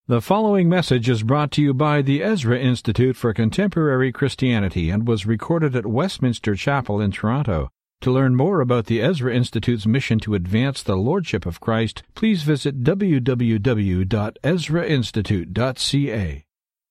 The following message is brought to you by the Ezra Institute for Contemporary Christianity and was recorded at Westminster Chapel in Toronto. To learn more about the Ezra Institute's mission to advance the Lordship of Christ, please visit www.ezrainstitute.ca.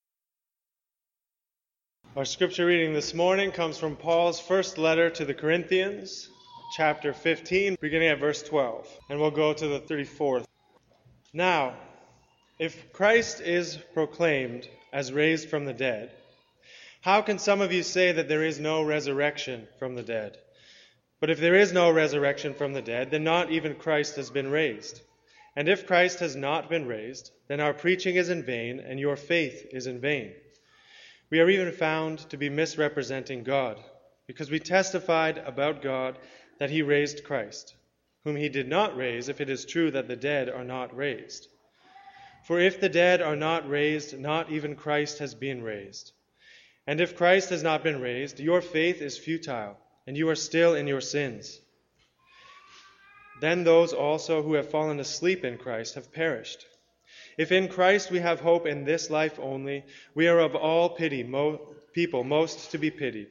Our scripture reading this morning comes from Paul's first letter to the Corinthians, chapter 15, beginning at verse 12, and we'll go to the 34th. Now, if Christ is proclaimed as raised from the dead, how can some of you say that there is no resurrection from the dead? But if there is no resurrection from the dead, then not even Christ has been raised. And if Christ has not been raised, then our preaching is in vain, and your faith is in vain. We are even found to be misrepresenting God, because we testified about God that he raised Christ, whom he did not raise, if it is true that the dead are not raised. For if the dead are not raised, not even Christ has been raised. And if Christ has not been raised, your faith is futile, and you are still in your sins. Then those also who have fallen asleep in Christ have perished. If in Christ we have hope in this life only, we are of all people most to be pitied.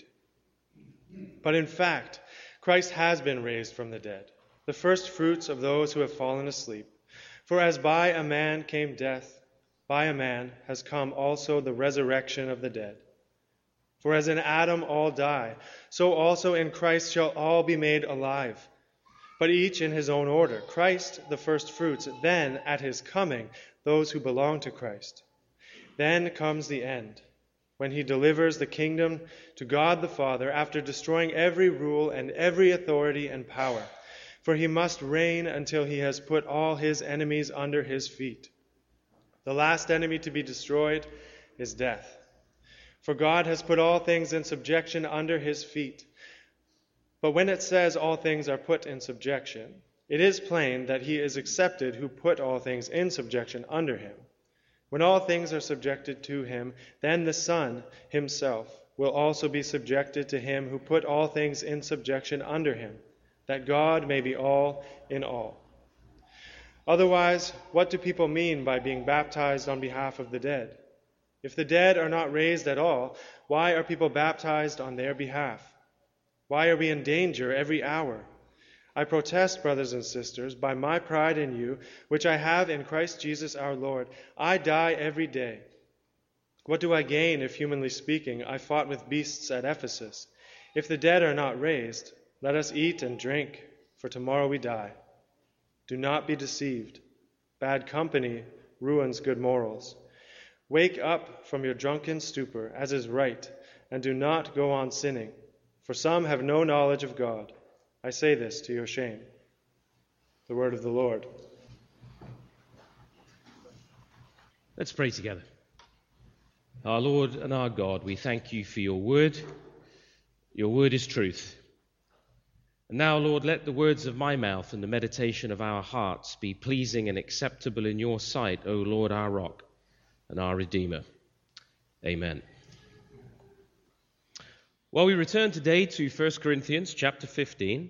But in fact, Christ has been raised from the dead, the first fruits of those who have fallen asleep. For as by a man came death, by a man has come also the resurrection of the dead. For as in Adam all die, so also in Christ shall all be made alive, but each in his own order. Christ the first fruits, then at his coming those who belong to Christ. Then comes the end, when he delivers the kingdom to God the Father after destroying every rule and every authority and power. For he must reign until he has put all his enemies under his feet. The last enemy to be destroyed is death. For God has put all things in subjection under his feet. But when it says all things are put in subjection, it is plain that he is accepted who put all things in subjection under him. When all things are subjected to him, then the Son himself will also be subjected to him who put all things in subjection under him, that God may be all in all. Otherwise, what do people mean by being baptized on behalf of the dead? If the dead are not raised at all, why are people baptized on their behalf? Why are we in danger every hour? I protest, brothers and sisters, by my pride in you, which I have in Christ Jesus our Lord, I die every day. What do I gain if, humanly speaking, I fought with beasts at Ephesus? If the dead are not raised, let us eat and drink, for tomorrow we die. Do not be deceived. Bad company ruins good morals. Wake up from your drunken stupor, as is right, and do not go on sinning, for some have no knowledge of God. I say this to your shame. The word of the Lord. Let's pray together. Our Lord and our God, we thank you for your word. Your word is truth. And now, Lord, let the words of my mouth and the meditation of our hearts be pleasing and acceptable in your sight, O Lord, our rock and our Redeemer. Amen. Well, we return today to 1 Corinthians chapter 15.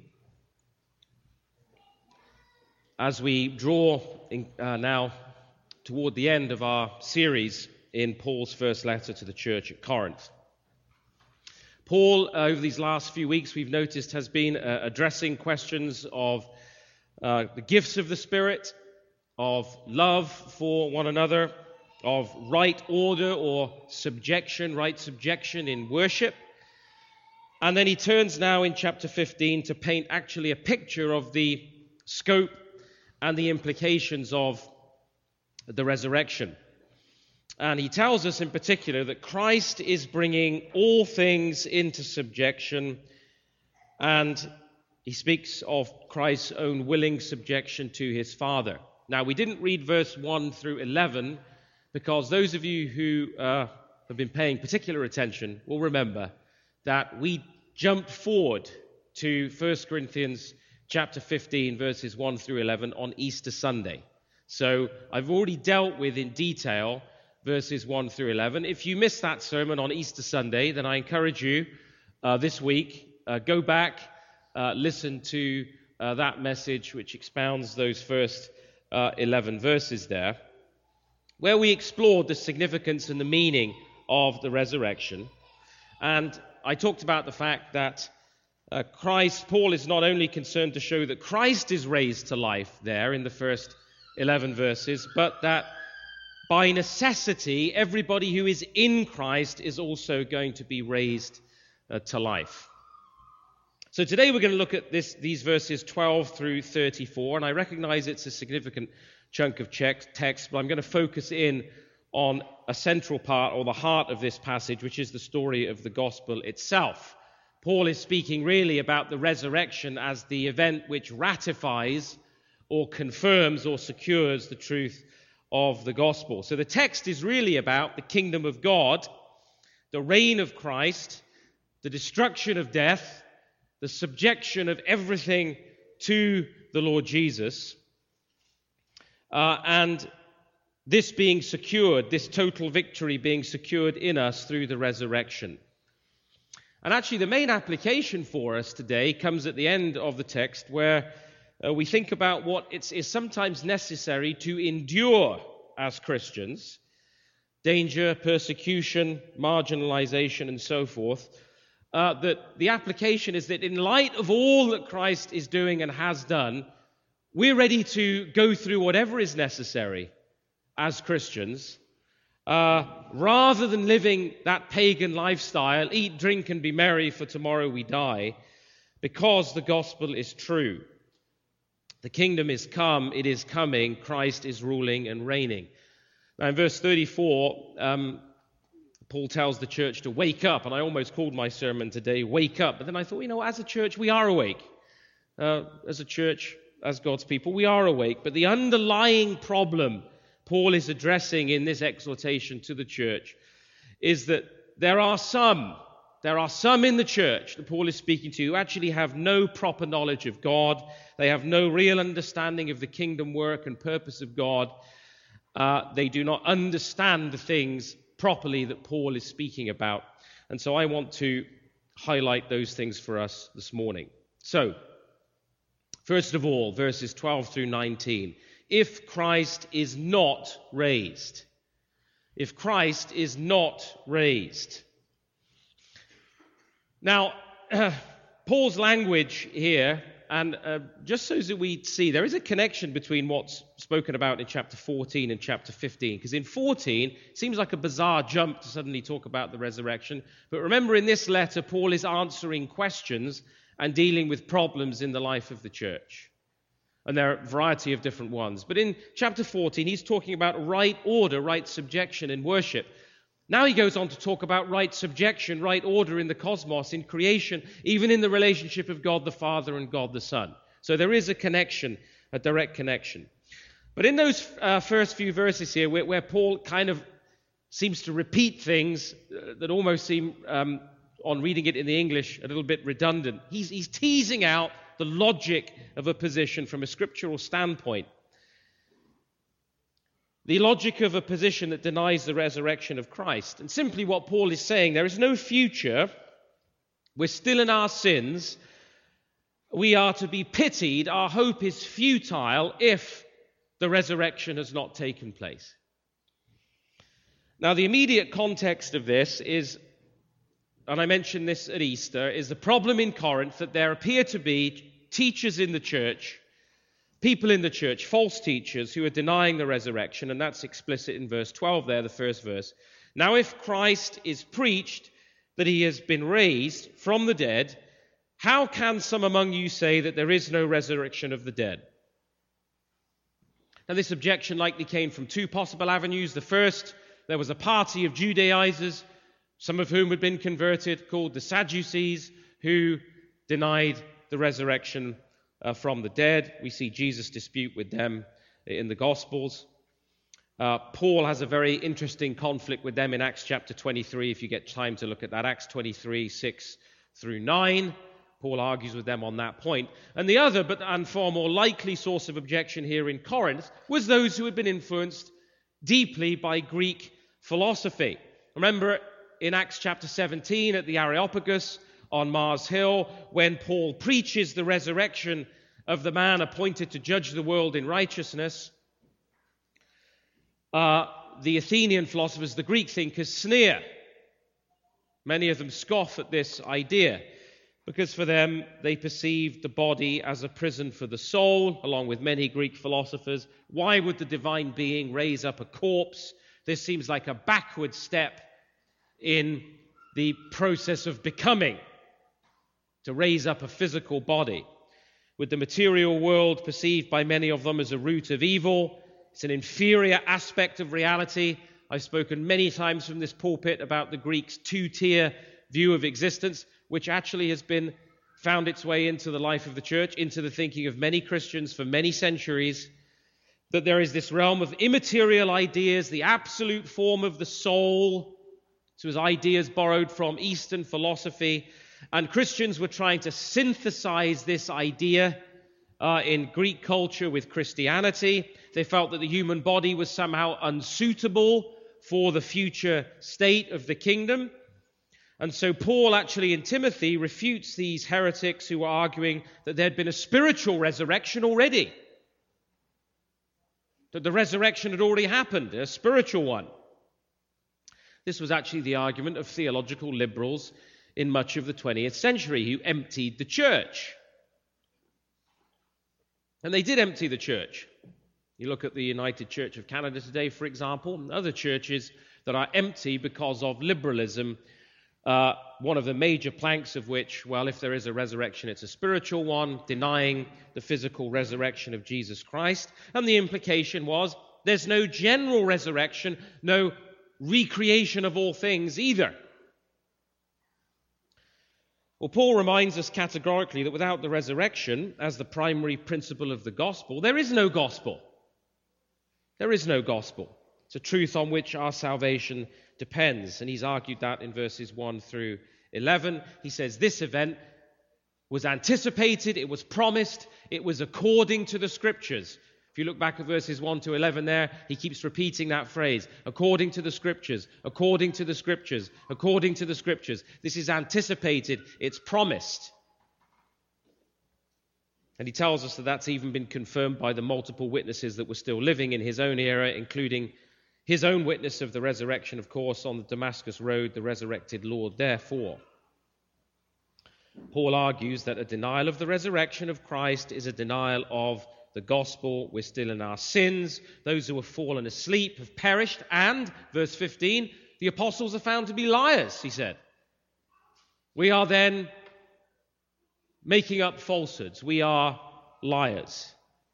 As we draw now toward the end of our series in Paul's first letter to the church at Corinth. Paul, over these last few weeks, we've noticed, has been addressing questions of the gifts of the Spirit, of love for one another, of right order or subjection, right subjection in worship. And then he turns now in chapter 15 to paint actually a picture of the scope and the implications of the resurrection. And he tells us in particular that Christ is bringing all things into subjection, and he speaks of Christ's own willing subjection to his Father. Now, we didn't read verse 1 through 11 because those of you who have been paying particular attention will remember that we jumped forward to 1 Corinthians chapter 15, verses 1 through 11 on Easter Sunday. So I've already dealt with in detail verses 1 through 11. If you missed that sermon on Easter Sunday, then I encourage you this week, go back, listen to that message which expounds those first 11 verses there. where we explored the significance and the meaning of the resurrection. And I talked about the fact that Paul is not only concerned to show that Christ is raised to life there in the first 11 verses, but that by necessity, everybody who is in Christ is also going to be raised to life. So today we're going to look at these verses 12 through 34, and I recognize it's a significant chunk of text, but I'm going to focus in on a central part, or the heart of this passage, which is the story of the gospel itself. Paul is speaking really about the resurrection as the event which ratifies or confirms or secures the truth of the gospel. So the text is really about the kingdom of God, the reign of Christ, the destruction of death, the subjection of everything to the Lord Jesus, and this being secured, this total victory being secured in us through the resurrection. And actually the main application for us today comes at the end of the text, where we think about what is sometimes necessary to endure as Christians: danger, persecution, marginalization, and so forth. That the application is that in light of all that Christ is doing and has done, we're ready to go through whatever is necessary as Christians, rather than living that pagan lifestyle, eat, drink, and be merry, for tomorrow we die, because the gospel is true. The kingdom is come, it is coming, Christ is ruling and reigning. Now in verse 34, Paul tells the church to wake up, and I almost called my sermon today, Wake Up. But then I thought, as a church, we are awake. As a church, as God's people, we are awake. But the underlying problem Paul is addressing in this exhortation to the church is that there are some in the church that Paul is speaking to who actually have no proper knowledge of God. They have no real understanding of the kingdom work and purpose of God. They do not understand the things properly that Paul is speaking about. And so I want to highlight those things for us this morning. So, first of all, verses 12 through 19. If Christ is not raised. If Christ is not raised. Now, Paul's language here, and just so that we see, there is a connection between what's spoken about in chapter 14 and chapter 15. Because in 14, it seems like a bizarre jump to suddenly talk about the resurrection. But remember, in this letter, Paul is answering questions and dealing with problems in the life of the church. And there are a variety of different ones. But in chapter 14, he's talking about right order, right subjection in worship. Now he goes on to talk about right subjection, right order in the cosmos, in creation, even in the relationship of God the Father and God the Son. So there is a connection, a direct connection. But in those first few verses here, where Paul kind of seems to repeat things that almost seem, on reading it in the English, a little bit redundant, he's teasing out the logic of a position from a scriptural standpoint. The logic of a position that denies the resurrection of Christ. And simply what Paul is saying, there is no future. We're still in our sins. We are to be pitied. Our hope is futile if the resurrection has not taken place. Now, the immediate context of this is, and I mentioned this at Easter, is the problem in Corinth that there appear to be teachers in the church, people in the church, false teachers who are denying the resurrection, and that's explicit in verse 12 there, the first verse. Now, if Christ is preached that he has been raised from the dead, how can some among you say that there is no resurrection of the dead? Now, this objection likely came from two possible avenues. The first, there was a party of Judaizers, some of whom had been converted, called the Sadducees, who denied the resurrection from the dead. We see Jesus' dispute with them in the Gospels. Paul has a very interesting conflict with them in Acts chapter 23, if you get time to look at that. Acts 23, 6 through 9. Paul argues with them on that point. And the other, and far more likely source of objection here in Corinth, was those who had been influenced deeply by Greek philosophy. Remember in Acts chapter 17 at the Areopagus on Mars Hill, when Paul preaches the resurrection of the man appointed to judge the world in righteousness, the Athenian philosophers, the Greek thinkers, sneer. Many of them scoff at this idea, because for them, they perceived the body as a prison for the soul, along with many Greek philosophers. Why would the divine being raise up a corpse? This seems like a backward step in the process of becoming, to raise up a physical body. With the material world perceived by many of them as a root of evil, it's an inferior aspect of reality. I've spoken many times from this pulpit about the Greeks' two-tier view of existence, which actually has been found its way into the life of the church, into the thinking of many Christians for many centuries, that there is this realm of immaterial ideas, the absolute form of the soul. So as ideas borrowed from Eastern philosophy, and Christians were trying to synthesize this idea in Greek culture with Christianity. They felt that the human body was somehow unsuitable for the future state of the kingdom. And so Paul actually in Timothy refutes these heretics who were arguing that there had been a spiritual resurrection already. That the resurrection had already happened, a spiritual one. This was actually the argument of theological liberals in much of the 20th century who emptied the church. And they did empty the church. You look at the United Church of Canada today, for example, and other churches that are empty because of liberalism, one of the major planks of which, well, if there is a resurrection, it's a spiritual one, denying the physical resurrection of Jesus Christ. And the implication was there's no general resurrection, no recreation of all things either. Well, Paul reminds us categorically that without the resurrection as the primary principle of the gospel, there is no gospel. There is no gospel. It's a truth on which our salvation depends. And he's argued that in verses 1 through 11. He says this event was anticipated, it was promised, it was according to the Scriptures. If you look back at verses 1 to 11 there, he keeps repeating that phrase, according to the Scriptures, according to the Scriptures, according to the Scriptures. This is anticipated, it's promised. And he tells us that that's even been confirmed by the multiple witnesses that were still living in his own era, including his own witness of the resurrection, of course, on the Damascus Road, the resurrected Lord. Therefore, Paul argues that a denial of the resurrection of Christ is a denial of the gospel. We're still in our sins. Those who have fallen asleep have perished. And, verse 15, the apostles are found to be liars, he said. We are then making up falsehoods. We are liars.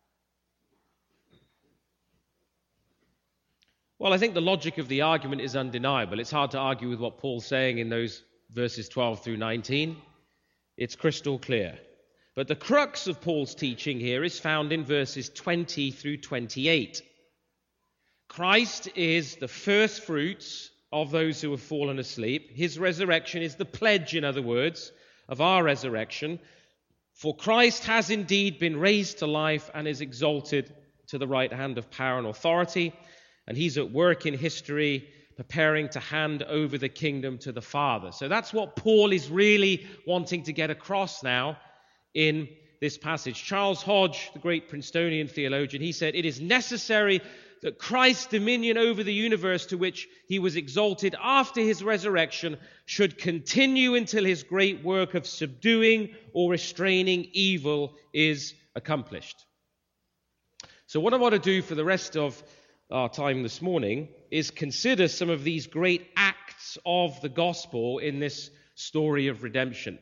Well, I think the logic of the argument is undeniable. It's hard to argue with what Paul's saying in those verses 12 through 19. It's crystal clear. But the crux of Paul's teaching here is found in verses 20 through 28. Christ is the first fruits of those who have fallen asleep. His resurrection is the pledge, in other words, of our resurrection. For Christ has indeed been raised to life and is exalted to the right hand of power and authority. And he's at work in history, preparing to hand over the kingdom to the Father. So that's what Paul is really wanting to get across now in this passage. Charles Hodge, the great Princetonian theologian, he said, it is necessary that Christ's dominion over the universe to which he was exalted after his resurrection should continue until his great work of subduing or restraining evil is accomplished. So what I want to do for the rest of our time this morning is consider some of these great acts of the gospel in this story of redemption.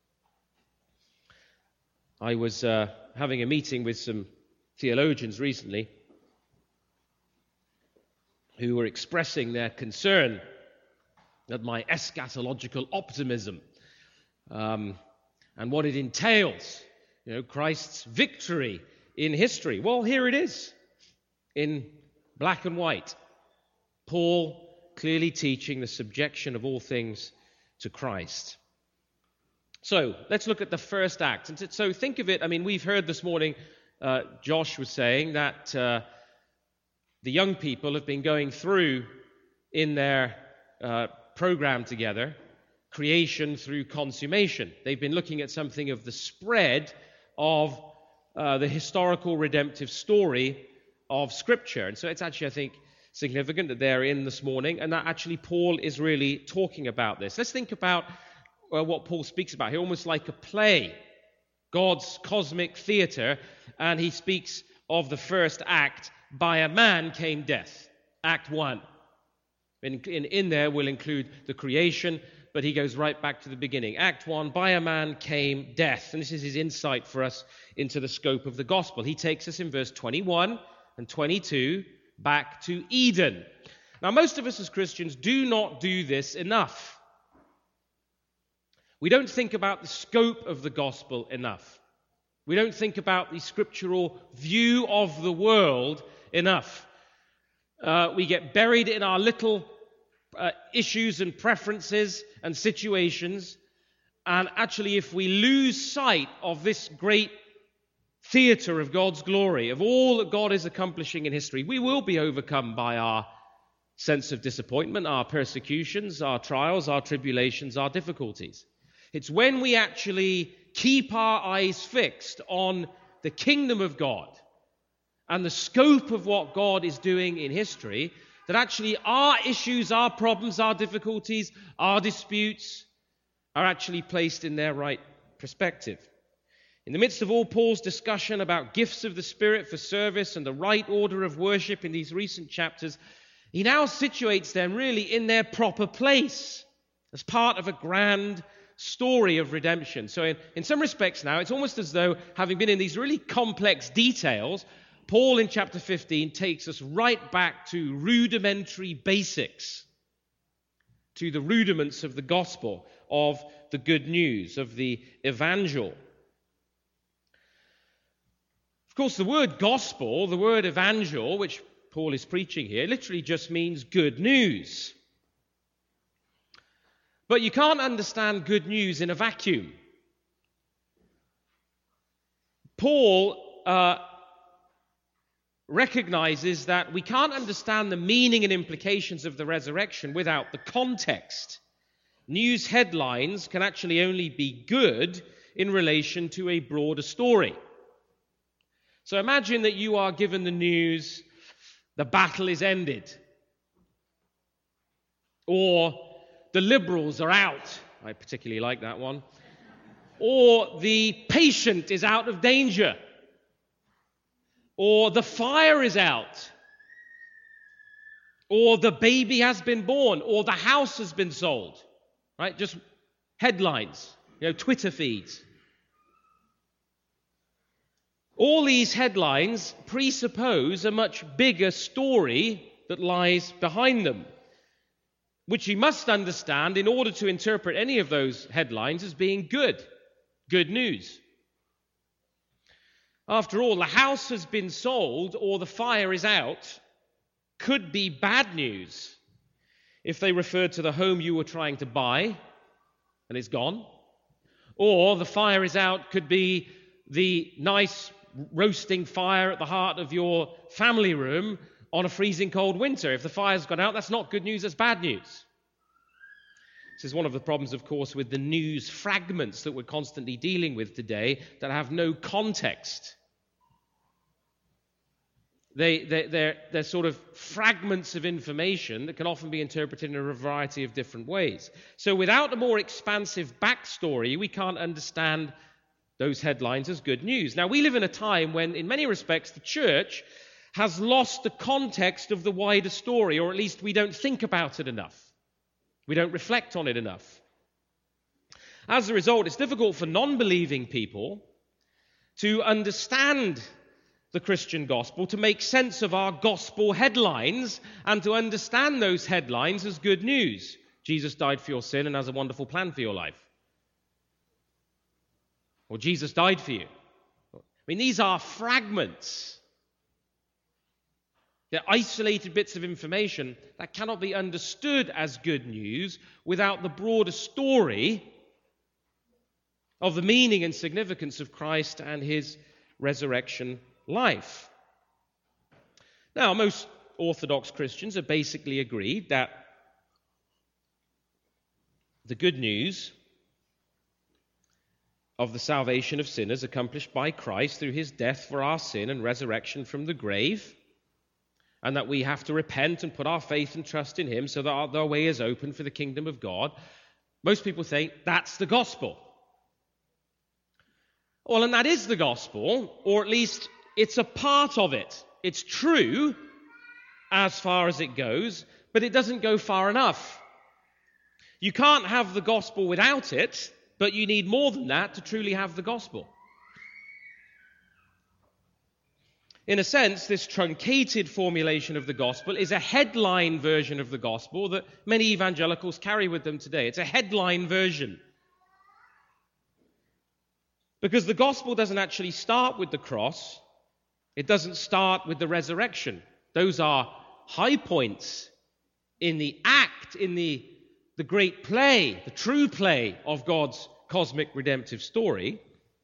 I was having a meeting with some theologians recently who were expressing their concern at my eschatological optimism and what it entails, Christ's victory in history. Well, here it is in black and white. Paul clearly teaching the subjection of all things to Christ. So let's look at the first act. And so think of it, we've heard this morning, Josh was saying that the young people have been going through in their program together, creation through consummation. They've been looking at something of the spread of the historical redemptive story of Scripture. And so it's actually, I think, significant that they're in this morning, and that actually Paul is really talking about this. Let's think about what Paul speaks about here, almost like a play, God's cosmic theater, and he speaks of the first act, by a man came death, Act 1. In there will include the creation, but he goes right back to the beginning. Act 1, by a man came death. And this is his insight for us into the scope of the gospel. He takes us in verse 21 and 22 back to Eden. Now, most of us as Christians do not do this enough. We don't think about the scope of the gospel enough. We don't think about the scriptural view of the world enough. We get buried in our little issues and preferences and situations, and actually if we lose sight of this great theater of God's glory, of all that God is accomplishing in history, we will be overcome by our sense of disappointment, our persecutions, our trials, our tribulations, our difficulties. It's when we actually keep our eyes fixed on the kingdom of God and the scope of what God is doing in history that actually our issues, our problems, our difficulties, our disputes are actually placed in their right perspective. In the midst of all Paul's discussion about gifts of the Spirit for service and the right order of worship in these recent chapters, he now situates them really in their proper place as part of a grand story of redemption. So in some respects now, it's almost as though, having been in these really complex details, Paul in chapter 15 takes us right back to rudimentary basics, to the rudiments of the gospel, of the good news, of the evangel. Of course, the word gospel, the word evangel, which Paul is preaching here, literally just means good news. But you can't understand good news in a vacuum. Paul recognizes that we can't understand the meaning and implications of the resurrection without the context. News headlines can actually only be good in relation to a broader story. So imagine that you are given the news, the battle is ended, or the Liberals are out. I particularly like that one. Or the patient is out of danger. Or the fire is out. Or the baby has been born. Or the house has been sold. Right? Just headlines. Twitter feeds. All these headlines presuppose a much bigger story that lies behind them, which you must understand in order to interpret any of those headlines as being good news. After all, the house has been sold or the fire is out could be bad news if they referred to the home you were trying to buy and it's gone. Or the fire is out could be the nice roasting fire at the heart of your family room on a freezing cold winter. If the fire's gone out, that's not good news, that's bad news. This is one of the problems, of course, with the news fragments that we're constantly dealing with today that have no context. They're sort of fragments of information that can often be interpreted in a variety of different ways. So without a more expansive backstory, we can't understand those headlines as good news. Now, we live in a time when, in many respects, the church has lost the context of the wider story, or at least we don't think about it enough. We don't reflect on it enough. As a result, it's difficult for non-believing people to understand the Christian gospel, to make sense of our gospel headlines, and to understand those headlines as good news. Jesus died for your sin and has a wonderful plan for your life. Or Jesus died for you. I mean, these are fragments. They're isolated bits of information that cannot be understood as good news without the broader story of the meaning and significance of Christ and his resurrection life. Now, most Orthodox Christians have basically agreed that the good news of the salvation of sinners accomplished by Christ through his death for our sin and resurrection from the grave and that we have to repent and put our faith and trust in him so that our way is open for the kingdom of God, most people think that's the gospel. Well, and that is the gospel, or at least it's a part of it. It's true as far as it goes, but it doesn't go far enough. You can't have the gospel without it, but you need more than that to truly have the gospel. In a sense, this truncated formulation of the gospel is a headline version of the gospel that many evangelicals carry with them today. It's a headline version. Because the gospel doesn't actually start with the cross. It doesn't start with the resurrection. Those are high points in the act, in the great play, the true play of God's cosmic redemptive story.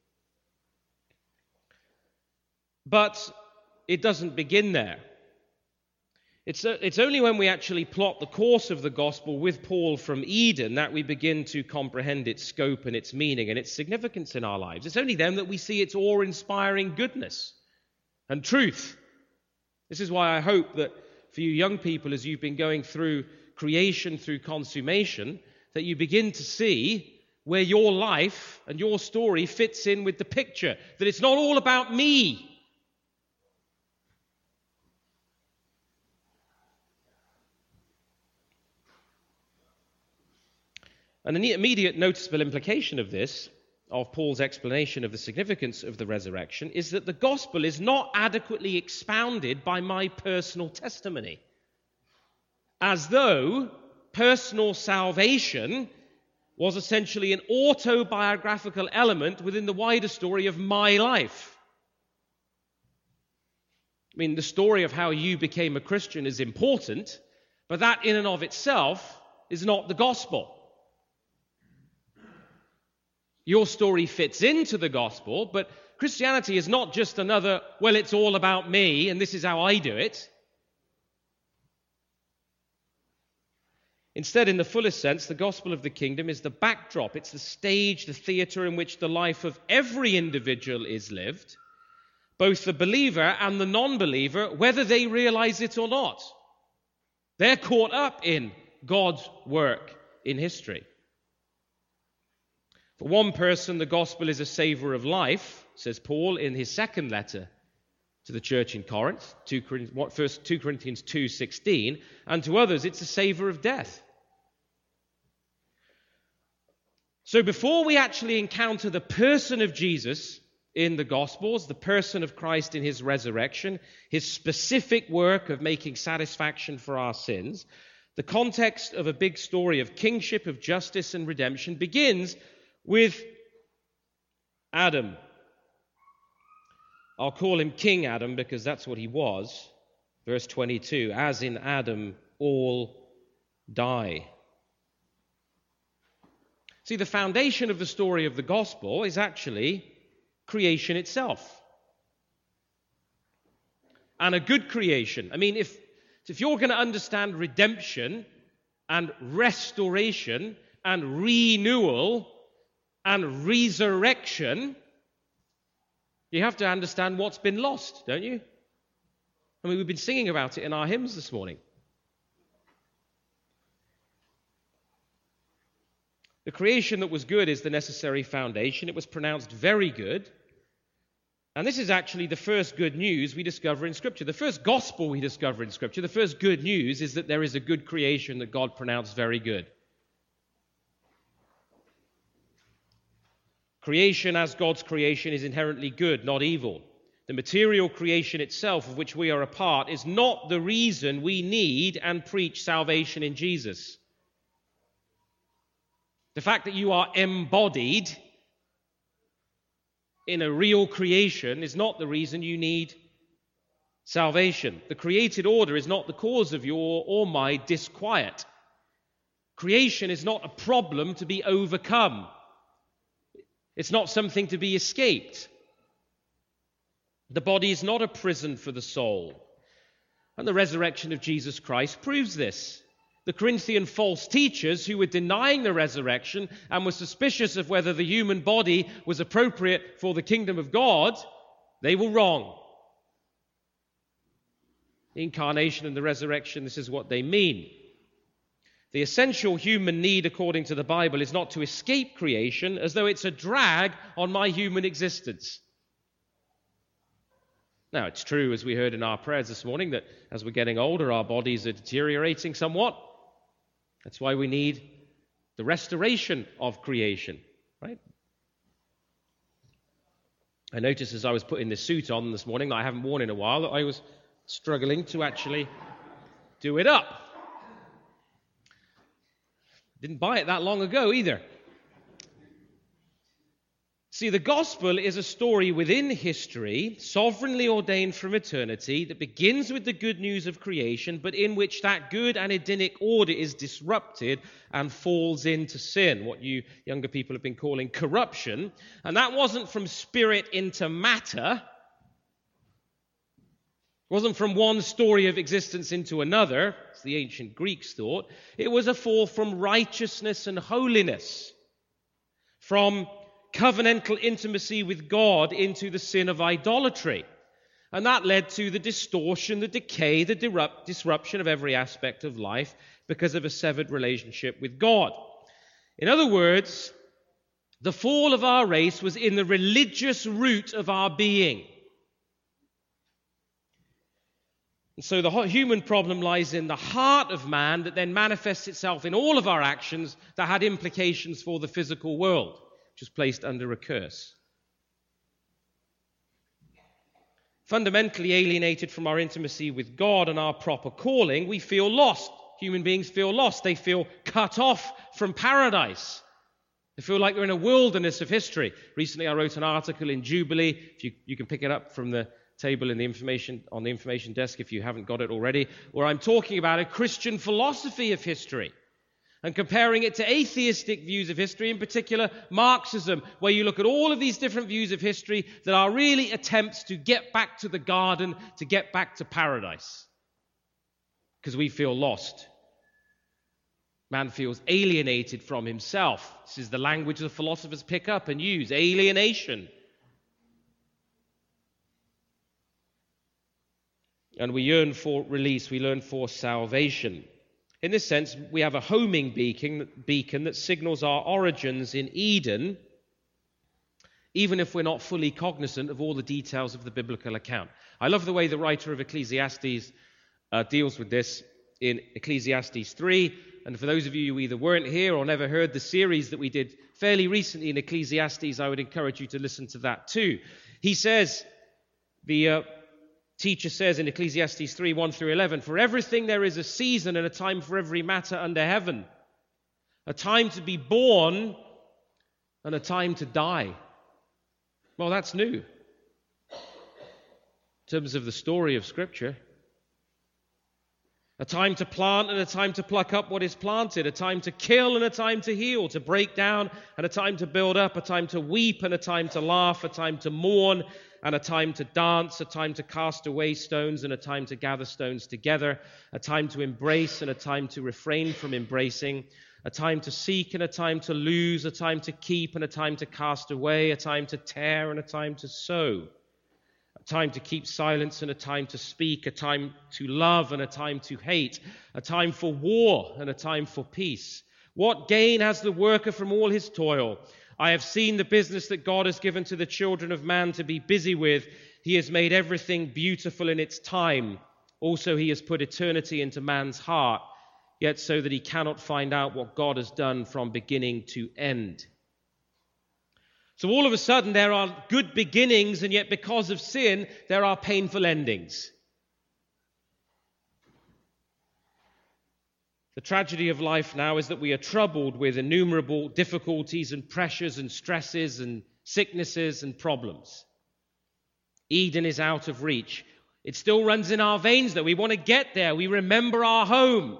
But it doesn't begin there. It's only when we actually plot the course of the gospel with Paul from Eden that we begin to comprehend its scope and its meaning and its significance in our lives. It's only then that we see its awe-inspiring goodness and truth. This is why I hope that for you young people, as you've been going through creation, through consummation, that you begin to see where your life and your story fits in with the picture, that it's not all about me. And an immediate noticeable implication of this, of Paul's explanation of the significance of the resurrection, is that the gospel is not adequately expounded by my personal testimony. As though personal salvation was essentially an autobiographical element within the wider story of my life. I mean, the story of how you became a Christian is important, but that in and of itself is not the gospel. Your story fits into the gospel, but Christianity is not just another, well, it's all about me and this is how I do it. Instead, in the fullest sense, the gospel of the kingdom is the backdrop. It's the stage, the theater in which the life of every individual is lived, both the believer and the non-believer, whether they realize it or not. They're caught up in God's work in history. For one person, the gospel is a savor of life, says Paul in his second letter to the church in Corinth, 2 Corinthians 2:16, and to others it's a savor of death. So before we actually encounter the person of Jesus in the Gospels, the person of Christ in his resurrection, his specific work of making satisfaction for our sins, the context of a big story of kingship, of justice and redemption begins with Adam. I'll call him King Adam because that's what he was. Verse 22, as in Adam all die. See, the foundation of the story of the gospel is actually creation itself. And a good creation. I mean, if you're going to understand redemption and restoration and renewal and resurrection, you have to understand what's been lost, don't you? I mean, we've been singing about it in our hymns this morning. The creation that was good is the necessary foundation. It was pronounced very good. And this is actually the first good news we discover in Scripture. The first gospel we discover in Scripture, the first good news is that there is a good creation that God pronounced very good. Creation as God's creation is inherently good, not evil. The material creation itself, of which we are a part, is not the reason we need and preach salvation in Jesus. The fact that you are embodied in a real creation is not the reason you need salvation. The created order is not the cause of your or my disquiet. Creation is not a problem to be overcome. It's not something to be escaped. The body is not a prison for the soul. And the resurrection of Jesus Christ proves this. The Corinthian false teachers who were denying the resurrection and were suspicious of whether the human body was appropriate for the kingdom of God, they were wrong. The incarnation and the resurrection, this is what they mean. The essential human need, according to the Bible, is not to escape creation as though it's a drag on my human existence. Now, it's true, as we heard in our prayers this morning, that as we're getting older, our bodies are deteriorating somewhat. That's why we need the restoration of creation, right? I noticed as I was putting this suit on this morning that I haven't worn in a while, that I was struggling to actually do it up. Didn't buy it that long ago either. See, the gospel is a story within history, sovereignly ordained from eternity, that begins with the good news of creation, but in which that good and Edenic order is disrupted and falls into sin, what you younger people have been calling corruption. And that wasn't from spirit into matter. It wasn't from one story of existence into another, as the ancient Greeks thought. It was a fall from righteousness and holiness, from covenantal intimacy with God into the sin of idolatry. And that led to the distortion, the decay, the disruption of every aspect of life because of a severed relationship with God. In other words, the fall of our race was in the religious root of our being. And so the human problem lies in the heart of man that then manifests itself in all of our actions that had implications for the physical world, which was placed under a curse. Fundamentally alienated from our intimacy with God and our proper calling, we feel lost. Human beings feel lost. They feel cut off from paradise. They feel like they're in a wilderness of history. Recently I wrote an article in Jubilee. If you can pick it up from the table in the information desk if you haven't got it already, where I'm talking about a Christian philosophy of history and comparing it to atheistic views of history, in particular Marxism, where you look at all of these different views of history that are really attempts to get back to the garden, to get back to paradise. Because we feel lost. Man feels alienated from himself. This is the language the philosophers pick up and use, alienation. And we yearn for release, we yearn for salvation. In this sense, we have a homing beacon that signals our origins in Eden, even if we're not fully cognizant of all the details of the biblical account. I love the way the writer of Ecclesiastes deals with this in Ecclesiastes 3. And for those of you who either weren't here or never heard the series that we did fairly recently in Ecclesiastes, I would encourage you to listen to that too. He says, the teacher says in Ecclesiastes 3, 1 through 11, "For everything there is a season and a time for every matter under heaven, a time to be born and a time to die." Well, that's new in terms of the story of Scripture. A time to plant and a time to pluck up what is planted, a time to kill and a time to heal, to break down and a time to build up, a time to weep and a time to laugh, a time to mourn and a time to dance, a time to cast away stones and a time to gather stones together, a time to embrace and a time to refrain from embracing, a time to seek and a time to lose, a time to keep and a time to cast away, a time to tear and a time to sow, a time to keep silence and a time to speak, a time to love and a time to hate, a time for war and a time for peace. What gain has the worker from all his toil? I have seen the business that God has given to the children of man to be busy with. He has made everything beautiful in its time. Also, he has put eternity into man's heart, yet so that he cannot find out what God has done from beginning to end. So all of a sudden there are good beginnings, and yet because of sin, there are painful endings. The tragedy of life now is that we are troubled with innumerable difficulties and pressures and stresses and sicknesses and problems. Eden is out of reach. It still runs in our veins, though. We want to get there. We remember our home.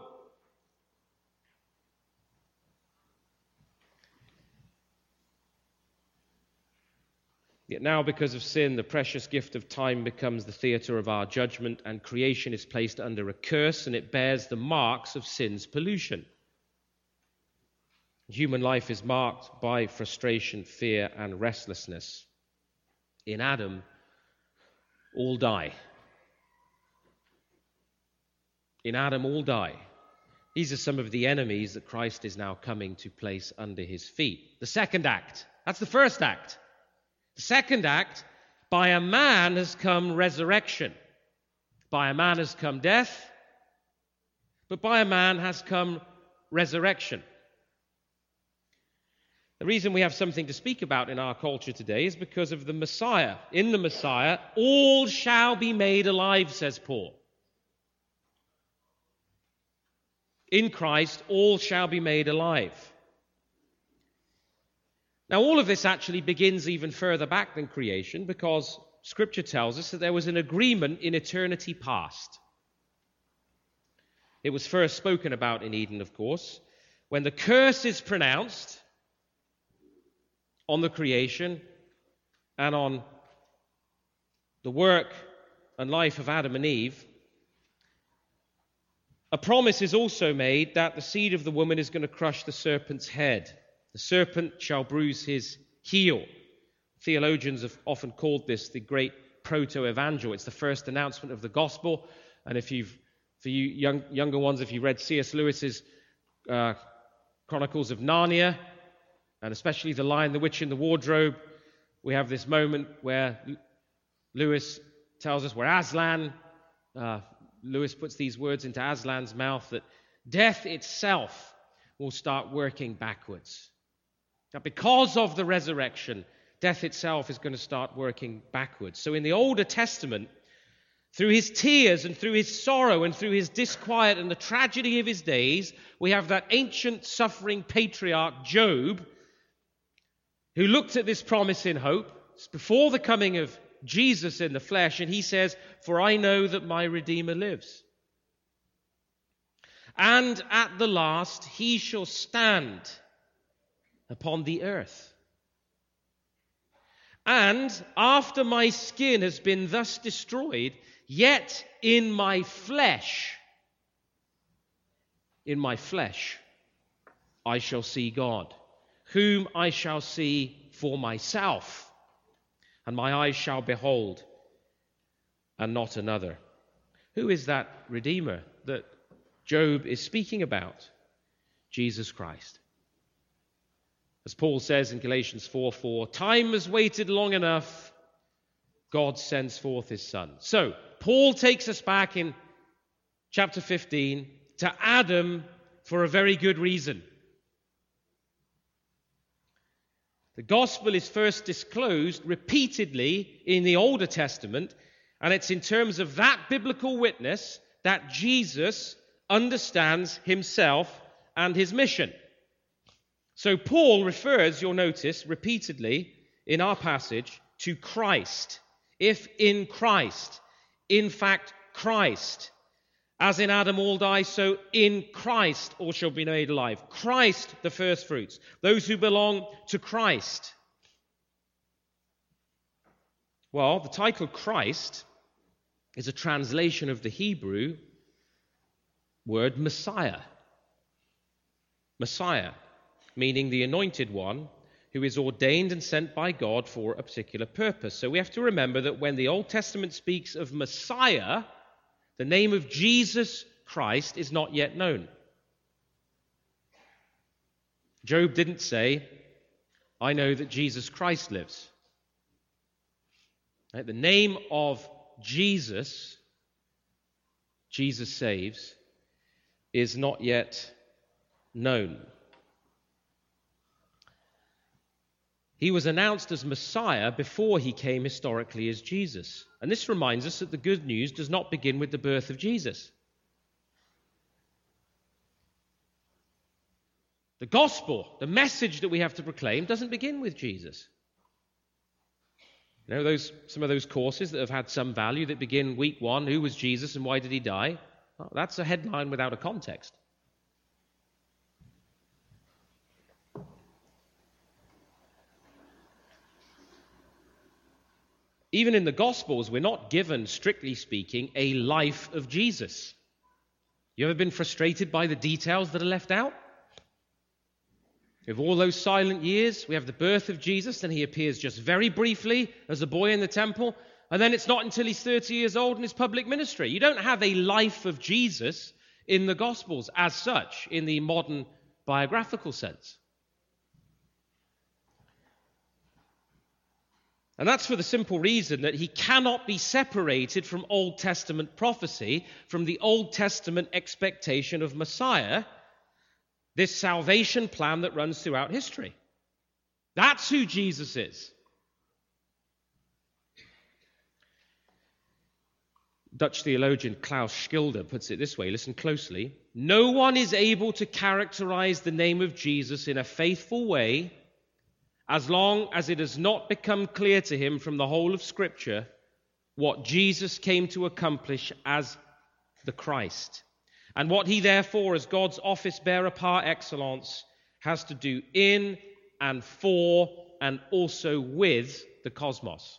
Yet now, because of sin, the precious gift of time becomes the theatre of our judgment, and creation is placed under a curse, and it bears the marks of sin's pollution. Human life is marked by frustration, fear, and restlessness. In Adam, all die. In Adam all die. These are some of the enemies that Christ is now coming to place under his feet. The second act. That's the first act. The second act, by a man has come resurrection. By a man has come death, but by a man has come resurrection. The reason we have something to speak about in our culture today is because of the Messiah. In the Messiah, all shall be made alive, says Paul. In Christ, all shall be made alive. Now, all of this actually begins even further back than creation, because Scripture tells us that there was an agreement in eternity past. It was first spoken about in Eden, of course, when the curse is pronounced on the creation and on the work and life of Adam and Eve. A promise is also made that the seed of the woman is going to crush the serpent's head. The serpent shall bruise his heel. Theologians have often called this the great proto-evangel. It's the first announcement of the gospel. And for you younger ones, if you read C.S. Lewis's Chronicles of Narnia, and especially The Lion, the Witch, and the Wardrobe, we have this moment where Lewis tells us where Aslan, Lewis puts these words into Aslan's mouth, that death itself will start working backwards. That because of the resurrection, death itself is going to start working backwards. So in the Older Testament, through his tears and through his sorrow and through his disquiet and the tragedy of his days, we have that ancient suffering patriarch Job, who looked at this promise in hope. It's before the coming of Jesus in the flesh, and he says, "For I know that my Redeemer lives. And at the last he shall stand upon the earth. And after my skin has been thus destroyed, yet in my flesh, I shall see God, whom I shall see for myself, and my eyes shall behold, and not another." Who is that Redeemer that Job is speaking about? Jesus Christ. As Paul says in Galatians 4:4, time has waited long enough, God sends forth his Son. So, Paul takes us back in chapter 15 to Adam for a very good reason. The gospel is first disclosed repeatedly in the Older Testament, and it's in terms of that biblical witness that Jesus understands himself and his mission. So Paul refers, you'll notice, repeatedly in our passage to Christ. If in Christ, in fact Christ, as in Adam all die, so in Christ all shall be made alive. Christ, the first fruits, those who belong to Christ. Well, the title Christ is a translation of the Hebrew word Messiah. Messiah, meaning the anointed one who is ordained and sent by God for a particular purpose. So we have to remember that when the Old Testament speaks of Messiah, the name of Jesus Christ is not yet known. Job didn't say, "I know that Jesus Christ lives." Right? The name of Jesus, Jesus saves, is not yet known. He was announced as Messiah before he came historically as Jesus. And this reminds us that the good news does not begin with the birth of Jesus. The gospel, the message that we have to proclaim, doesn't begin with Jesus. You know, some of those courses that have had some value that begin week 1, who was Jesus and why did he die? Well, that's a headline without a context. Even in the Gospels, we're not given, strictly speaking, a life of Jesus. You ever been frustrated by the details that are left out? Of all those silent years, we have the birth of Jesus, and he appears just very briefly as a boy in the temple, And then it's not until he's 30 years old in his public ministry. You don't have a life of Jesus in the Gospels as such, in the modern biographical sense. And that's for the simple reason that he cannot be separated from Old Testament prophecy, from the Old Testament expectation of Messiah, this salvation plan that runs throughout history. That's who Jesus is. Dutch theologian Klaus Schilder puts it this way, listen closely. No one is able to characterize the name of Jesus in a faithful way as long as it has not become clear to him from the whole of Scripture what Jesus came to accomplish as the Christ, and what he therefore, as God's office bearer par excellence, has to do in and for and also with the cosmos.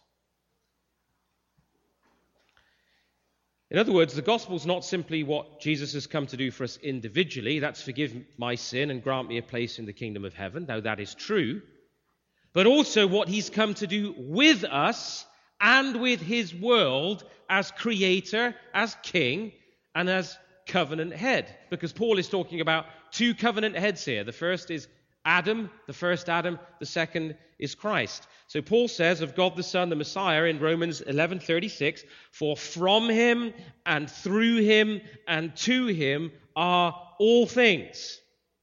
In other words, the gospel is not simply what Jesus has come to do for us individually. That's forgive my sin and grant me a place in the kingdom of heaven, though that is true. But also what he's come to do with us and with his world as creator, as king, and as covenant head. Because Paul is talking about two covenant heads here. The first is Adam, the first Adam. The second is Christ. So Paul says of God the Son, the Messiah, in Romans 11:36, for from him and through him and to him are all things.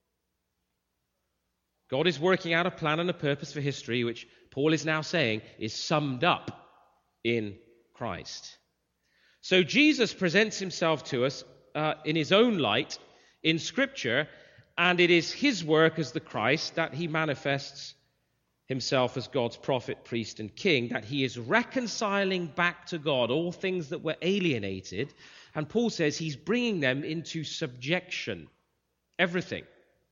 God is working out a plan and a purpose for history, which Paul is now saying is summed up in Christ. So Jesus presents himself to us in his own light in Scripture, and it is his work as the Christ that he manifests himself as God's prophet, priest, and king, that he is reconciling back to God all things that were alienated. And Paul says he's bringing them into subjection. Everything.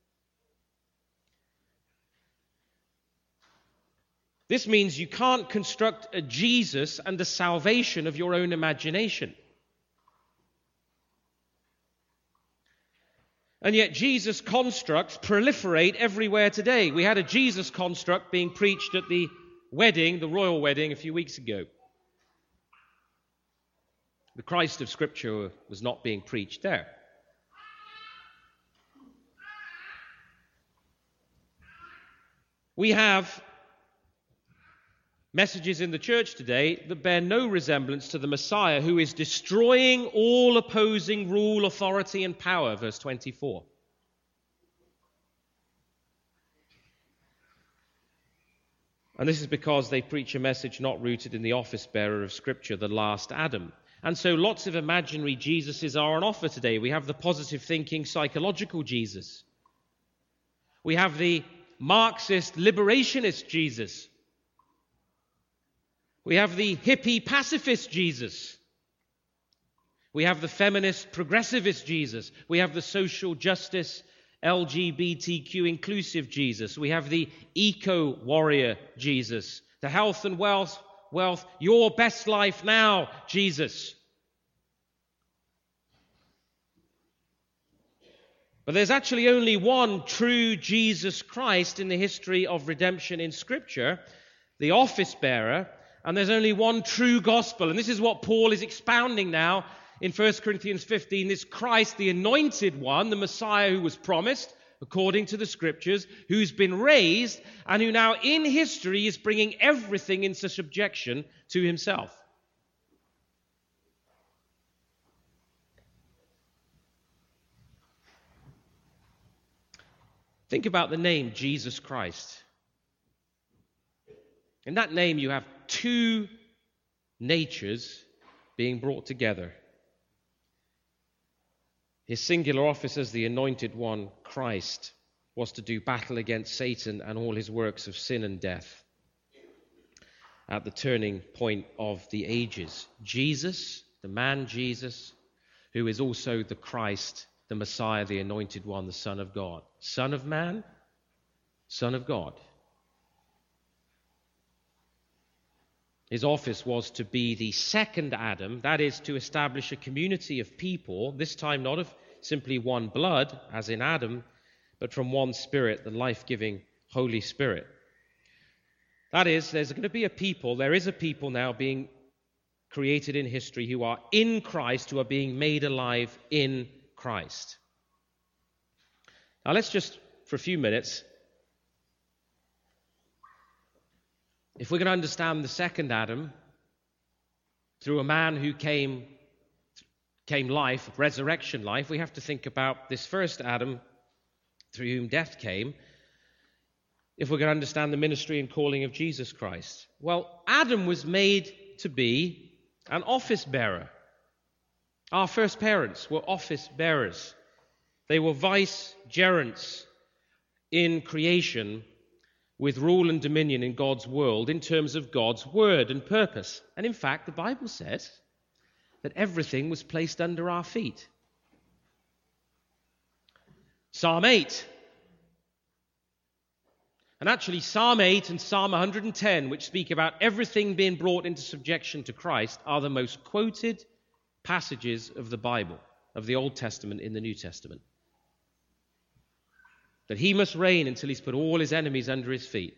This means you can't construct a Jesus and a salvation of your own imagination. And yet Jesus constructs proliferate everywhere today. We had a Jesus construct being preached at the wedding, the royal wedding, a few weeks ago. The Christ of Scripture was not being preached there. We have messages in the church today that bear no resemblance to the Messiah, who is destroying all opposing rule, authority, and power, verse 24. And this is because they preach a message not rooted in the office bearer of Scripture, the last Adam. And so lots of imaginary Jesuses are on offer today. We have the positive thinking, psychological Jesus. We have the Marxist, liberationist Jesus. We have the hippie pacifist Jesus. We have the feminist progressivist Jesus. We have the social justice LGBTQ inclusive Jesus. We have the eco warrior Jesus. The health and wealth, your best life now Jesus. But there's actually only one true Jesus Christ in the history of redemption in Scripture, the office bearer. And there's only one true gospel. And this is what Paul is expounding now in 1 Corinthians 15. This Christ, the anointed one, the Messiah who was promised, according to the Scriptures, who's been raised, and who now in history is bringing everything into subjection to himself. Think about the name Jesus Christ. In that name you have two natures being brought together. His singular office as the anointed one, Christ, was to do battle against Satan and all his works of sin and death at the turning point of the ages. Jesus, the man Jesus, who is also the Christ, the Messiah, the anointed one, the Son of God. Son of man, Son of God. His office was to be the second Adam, that is, to establish a community of people, this time not of simply one blood, as in Adam, but from one Spirit, the life-giving Holy Spirit. That is, there's going to be a people, there is a people now being created in history who are in Christ, who are being made alive in Christ. Now let's just, for a few minutes, if we're going to understand the second Adam through a man who came life, resurrection life, we have to think about this first Adam through whom death came, if we're going to understand the ministry and calling of Jesus Christ. Well, Adam was made to be an office bearer. Our first parents were office bearers. They were vicegerents in creation with rule and dominion in God's world in terms of God's word and purpose. And in fact, the Bible says that everything was placed under our feet. Psalm 8. And actually, Psalm 8 and Psalm 110, which speak about everything being brought into subjection to Christ, are the most quoted passages of the Bible, of the Old Testament in the New Testament. That he must reign until he's put all his enemies under his feet.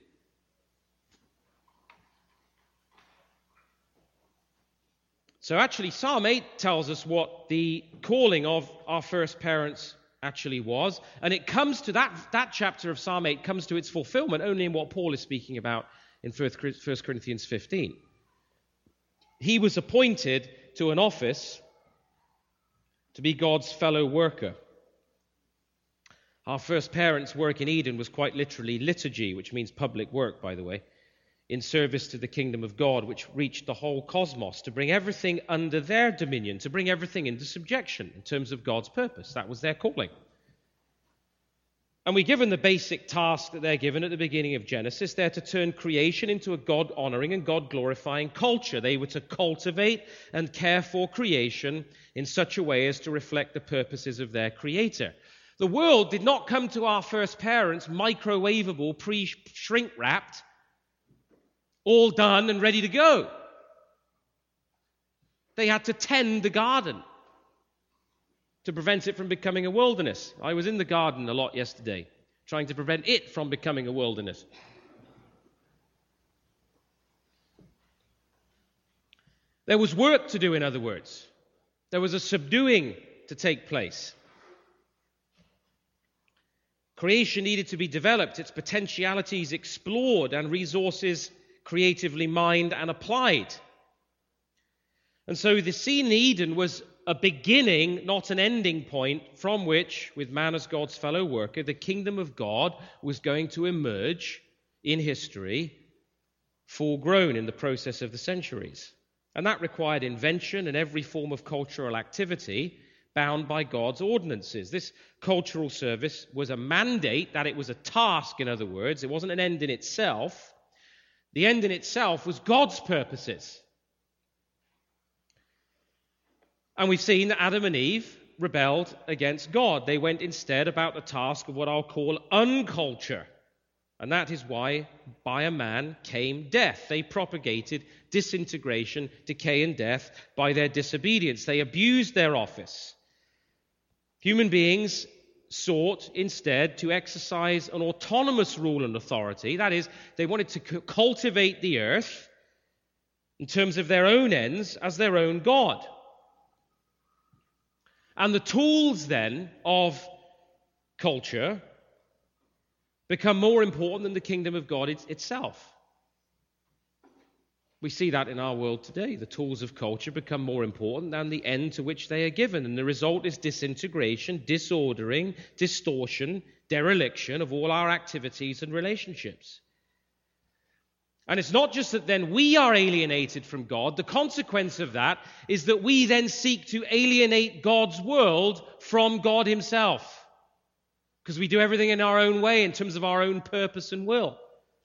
So actually, Psalm 8 tells us what the calling of our first parents actually was. And it comes to that chapter of Psalm 8 comes to its fulfillment only in what Paul is speaking about in 1 Corinthians 15. He was appointed to an office to be God's fellow worker. Our first parents' work in Eden was quite literally liturgy, which means public work, by the way, in service to the kingdom of God, which reached the whole cosmos, to bring everything under their dominion, to bring everything into subjection in terms of God's purpose. That was their calling. And we're given the basic task that they're given at the beginning of Genesis. They're to turn creation into a God-honoring and God-glorifying culture. They were to cultivate and care for creation in such a way as to reflect the purposes of their Creator. The world did not come to our first parents microwavable, pre-shrink-wrapped, all done and ready to go. They had to tend the garden to prevent it from becoming a wilderness. I was in the garden a lot yesterday, trying to prevent it from becoming a wilderness. There was work to do, in other words. There was a subduing to take place. Creation needed to be developed, its potentialities explored, and resources creatively mined and applied. And so the scene in Eden was a beginning, not an ending point, from which, with man as God's fellow worker, the kingdom of God was going to emerge in history, full grown in the process of the centuries. And that required invention and every form of cultural activity bound by God's ordinances. This cultural service was a mandate, that it was a task, in other words. It wasn't an end in itself. The end in itself was God's purposes. And we've seen that Adam and Eve rebelled against God. They went instead about the task of what I'll call unculture. And that is why by a man came death. They propagated disintegration, decay, and death by their disobedience. They abused their office. Human beings sought instead to exercise an autonomous rule and authority. That is, they wanted to cultivate the earth in terms of their own ends as their own God. And the tools then of culture become more important than the kingdom of God itself. We see that in our world today. The tools of culture become more important than the end to which they are given. And the result is disintegration, disordering, distortion, dereliction of all our activities and relationships. And it's not just that then we are alienated from God. The consequence of that is that we then seek to alienate God's world from God himself. Because we do everything in our own way in terms of our own purpose and will.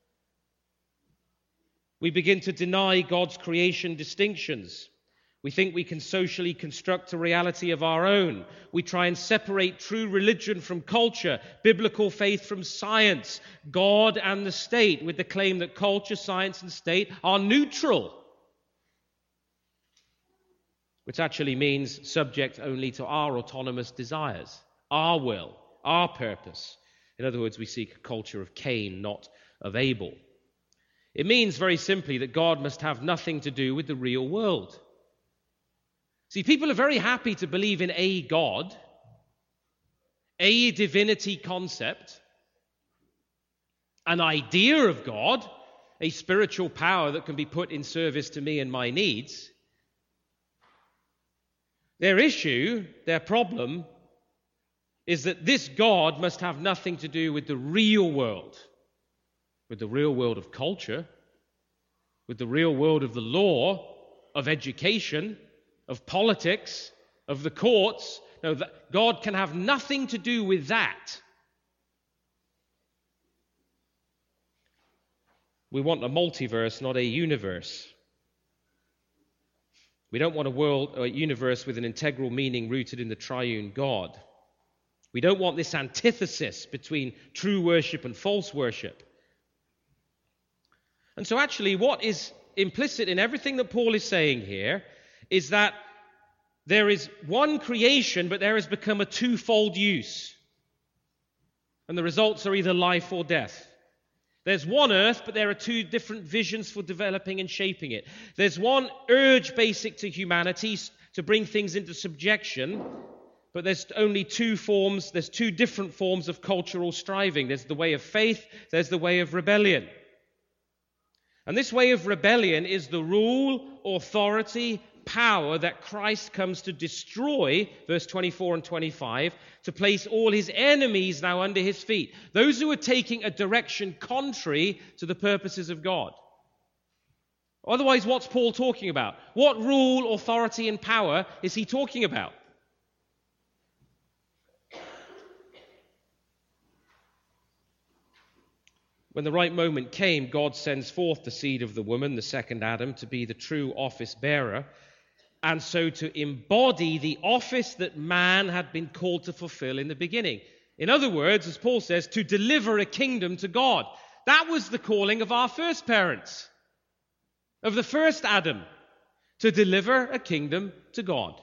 We begin to deny God's creation distinctions. We think we can socially construct a reality of our own. We try and separate true religion from culture, biblical faith from science, God and the state, with the claim that culture, science, and state are neutral, which actually means subject only to our autonomous desires, our will, our purpose. In other words, we seek a culture of Cain, not of Abel. It means very simply that God must have nothing to do with the real world. See, people are very happy to believe in a God, a divinity concept, an idea of God, a spiritual power that can be put in service to me and my needs. Their issue, their problem, is that this God must have nothing to do with the real world of culture, with the real world of the law, of education, of politics, of the courts. No, that God can have nothing to do with that. We want a multiverse, not a universe. We don't want a universe with an integral meaning rooted in the triune God. We don't want this antithesis between true worship and false worship. And so actually what is implicit in everything that Paul is saying here is that there is one creation, but there has become a twofold use. And the results are either life or death. There's one earth, but there are two different visions for developing and shaping it. There's one urge basic to humanity to bring things into subjection, but there's only two different forms of cultural striving. There's the way of faith, there's the way of rebellion. And this way of rebellion is the rule, authority, power that Christ comes to destroy, verse 24 and 25, to place all his enemies now under his feet. Those who are taking a direction contrary to the purposes of God. Otherwise, what's Paul talking about? What rule, authority, and power is he talking about? When the right moment came, God sends forth the seed of the woman, the second Adam, to be the true office bearer, and so to embody the office that man had been called to fulfill in the beginning. In other words, as Paul says, to deliver a kingdom to God. That was the calling of our first parents, of the first Adam, to deliver a kingdom to God.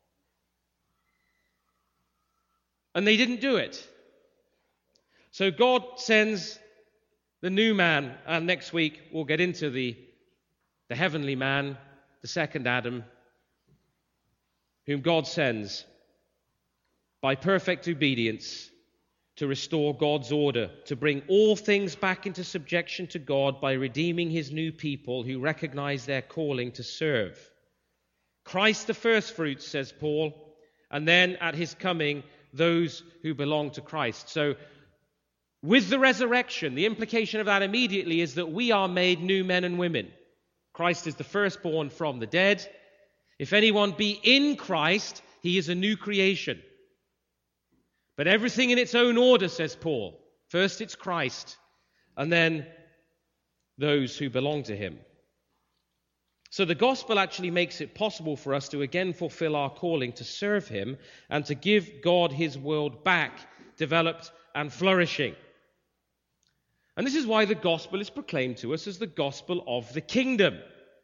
And they didn't do it. So God sends the new man, and next week we'll get into the heavenly man, the second Adam, whom God sends by perfect obedience to restore God's order, to bring all things back into subjection to God by redeeming his new people who recognize their calling to serve. Christ the first fruits, says Paul, and then at his coming, those who belong to Christ. So with the resurrection, the implication of that immediately is that we are made new men and women. Christ is the firstborn from the dead. If anyone be in Christ, he is a new creation. But everything in its own order, says Paul. First it's Christ, and then those who belong to him. So the gospel actually makes it possible for us to again fulfill our calling to serve him and to give God his world back, developed and flourishing. And this is why the gospel is proclaimed to us as the gospel of the kingdom.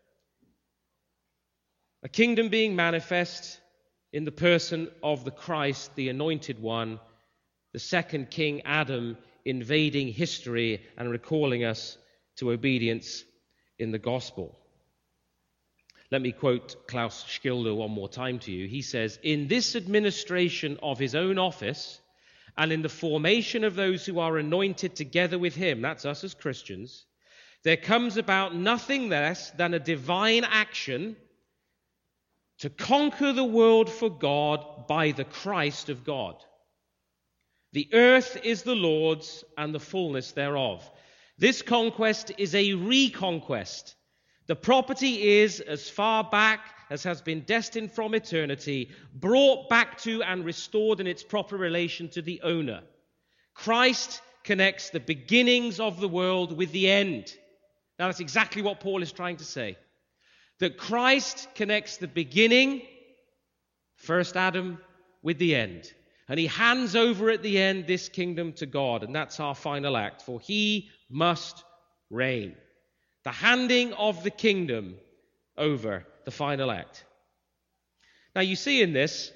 A kingdom being manifest in the person of the Christ, the anointed one, the second King Adam, invading history and recalling us to obedience in the gospel. Let me quote Klaus Schilder one more time to you. He says, "In this administration of his own office, and in the formation of those who are anointed together with him," that's us as Christians, "there comes about nothing less than a divine action to conquer the world for God by the Christ of God. The earth is the Lord's and the fullness thereof." This conquest is a reconquest. The property is, as far back as has been destined from eternity, brought back to and restored in its proper relation to the owner. Christ connects the beginnings of the world with the end. Now that's exactly what Paul is trying to say. That Christ connects the beginning, first Adam, with the end. And he hands over at the end this kingdom to God. And that's our final act. For he must reign. The handing of the kingdom over, the final act. Now you see in this,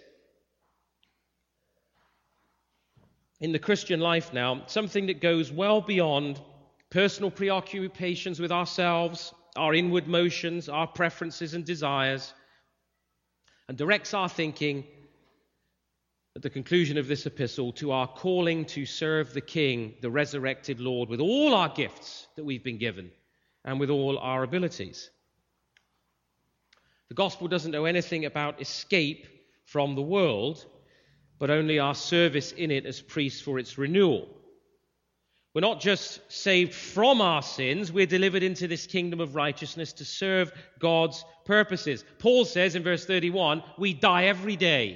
in the Christian life now, something that goes well beyond personal preoccupations with ourselves, our inward motions, our preferences and desires. and directs our thinking at the conclusion of this epistle to our calling to serve the King, the resurrected Lord, with all our gifts that we've been given and with all our abilities. The gospel doesn't know anything about escape from the world, but only our service in it as priests for its renewal. We're not just saved from our sins, we're delivered into this kingdom of righteousness to serve God's purposes. Paul says in verse 31, we die every day.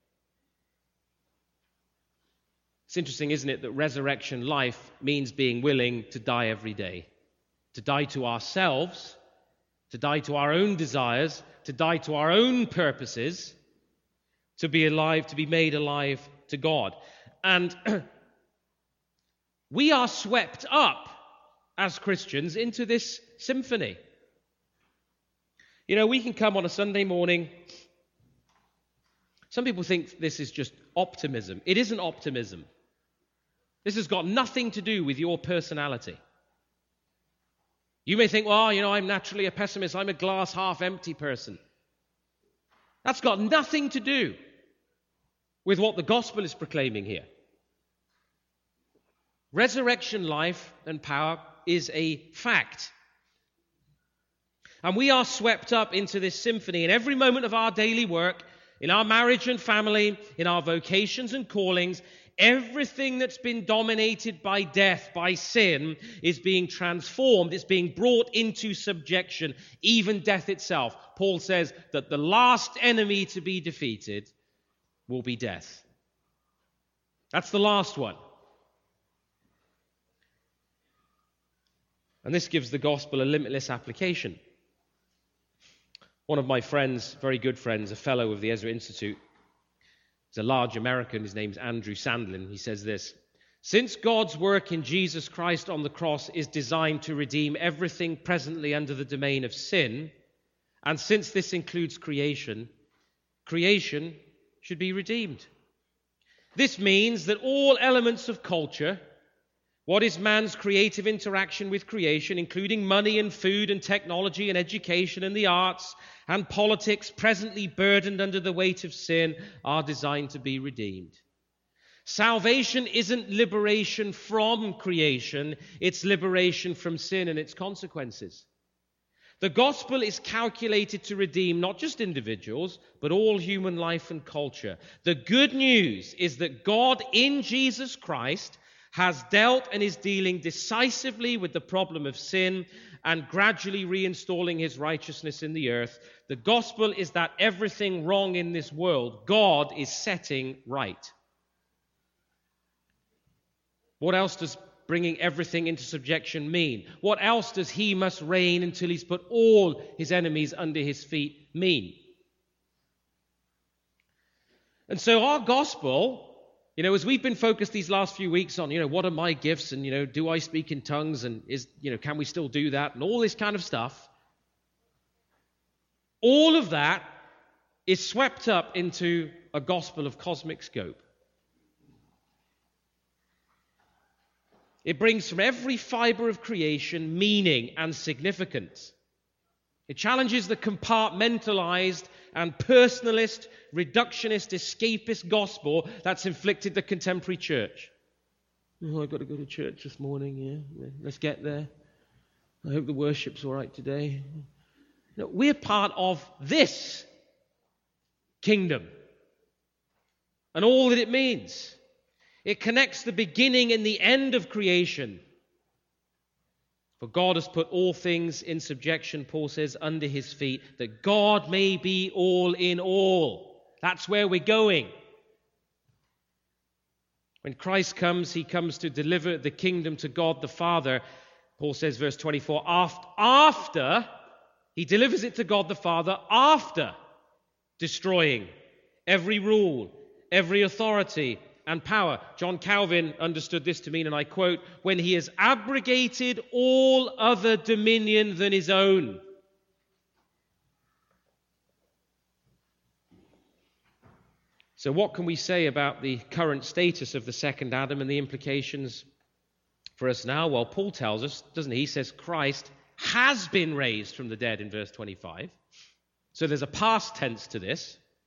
It's interesting, isn't it, that resurrection life means being willing to die every day. To die to ourselves, to die to our own desires, to die to our own purposes, to be alive, to be made alive to God. And we are swept up as Christians into this symphony. You know, we can come on a Sunday morning. Some people think this is just optimism. It isn't optimism. This has got nothing to do with your personality. You may think, well, you know, I'm naturally a pessimist. I'm a glass half empty person. That's got nothing to do with what the gospel is proclaiming here. Resurrection life and power is a fact. And we are swept up into this symphony in every moment of our daily work, in our marriage and family, in our vocations and callings. Everything that's been dominated by death, by sin, is being transformed. It's being brought into subjection, even death itself. Paul says that the last enemy to be defeated will be death. That's the last one. And this gives the gospel a limitless application. One of my friends, very good friends, a fellow of the Ezra Institute, he's a large American, his name's Andrew Sandlin. He says this: since God's work in Jesus Christ on the cross is designed to redeem everything presently under the domain of sin, and since this includes creation, creation should be redeemed. This means that all elements of culture, what is man's creative interaction with creation, including money and food and technology and education and the arts and politics presently burdened under the weight of sin, are designed to be redeemed. Salvation isn't liberation from creation, it's liberation from sin and its consequences. The gospel is calculated to redeem not just individuals, but all human life and culture. The good news is that God in Jesus Christ has dealt and is dealing decisively with the problem of sin and gradually reinstalling his righteousness in the earth. The gospel is that everything wrong in this world, God is setting right. What else does bringing everything into subjection mean? What else does he must reign until he's put all his enemies under his feet mean? And so our gospel, you know, as we've been focused these last few weeks on, you know, what are my gifts and, you know, do I speak in tongues and can we still do that and all this kind of stuff, all of that is swept up into a gospel of cosmic scope. It brings from every fiber of creation meaning and significance. It challenges the compartmentalized and personalist, reductionist, escapist gospel that's inflicted the contemporary church. Oh, I've got to go to church this morning, yeah. Let's get there. I hope the worship's all right today. No, we're part of this kingdom and all that it means. It connects the beginning and the end of creation. For God has put all things in subjection, Paul says, under his feet, that God may be all in all. That's where we're going. When Christ comes, he comes to deliver the kingdom to God the Father. Paul says, verse 24, after he delivers it to God the Father, after destroying every rule, every authority, and power. John Calvin understood this to mean, and I quote, when he has abrogated all other dominion than his own. So what can we say about the current status of the second Adam and the implications for us now? Well, Paul tells us, doesn't he? He says Christ has been raised from the dead in verse 25. So there's a past tense to this.